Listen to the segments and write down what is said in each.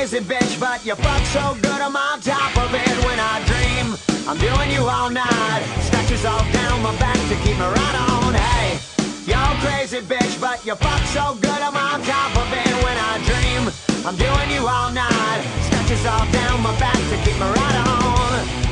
crazy bitch, but you fuck so good I'm on top of it when I dream I'm doing you all night. Scratches all down my back to keep me right on. Hey, you're crazy bitch, but you fuck so good I'm on top of it when I dream I'm doing you all night. Scratches all down my back to keep me right on.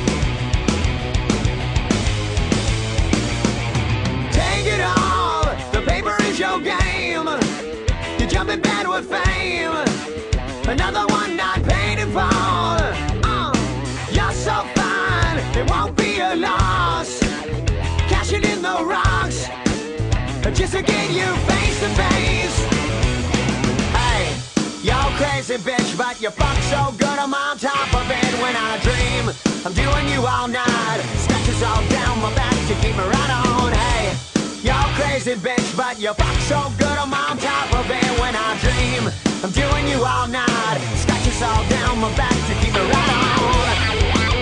Take it all, the paper is your game. You jump in bed with fame. Another one not paid in full. You're so fine, it won't be a loss. Cashing in the rocks just to get you face to face. Hey, you're crazy bitch, but you fuck so good I'm on top of it when I dream I'm doing you all night. Scratches all down my back to keep me right on. Hey, you're crazy bitch, but you fuck so good I'm on top of it when I dream I'm doing you all night. Scratches all down my back to keep me right on.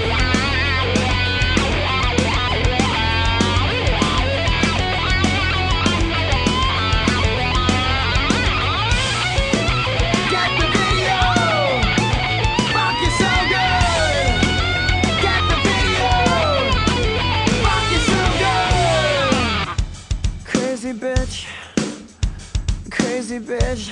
Get the video, fuck you so good. Get the video, fuck you so good. Crazy bitch, crazy bitch,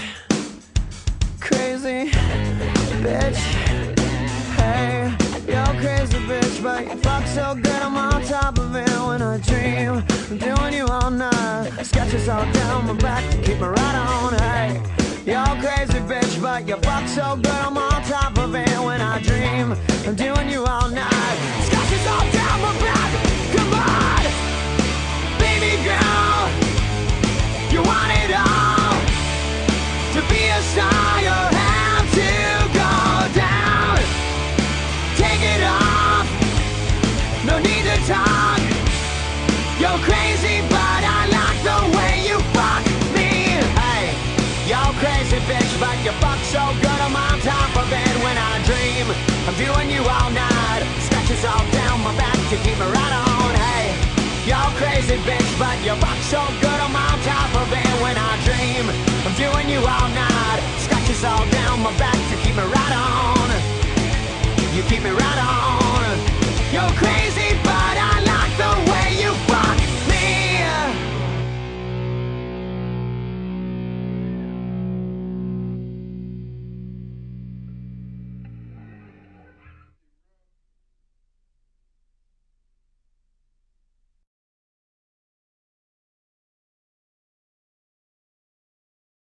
crazy bitch. Hey, you're crazy bitch, but you fuck so good I'm on top of it when I dream I'm doing you all night. Scratches all down my back to keep me right on. Hey, you're crazy bitch, but you fuck so good I'm on top of it when I dream I'm doing you all night. Scratches all down my back. Come on, baby girl, you want it all. To be a star you have to go down. Take it off, no need to talk. You're crazy but I like the way you fuck me. Hey, you're crazy bitch, but you fuck so good I'm on top of it when I dream I'm doing you all night. Scratches all down my back to keep me right on. Hey, you're crazy bitch, but you fuck so good I'm on top of it when I dream I'm doing you all night. Scratches all down my back to keep me right on. You keep me right on.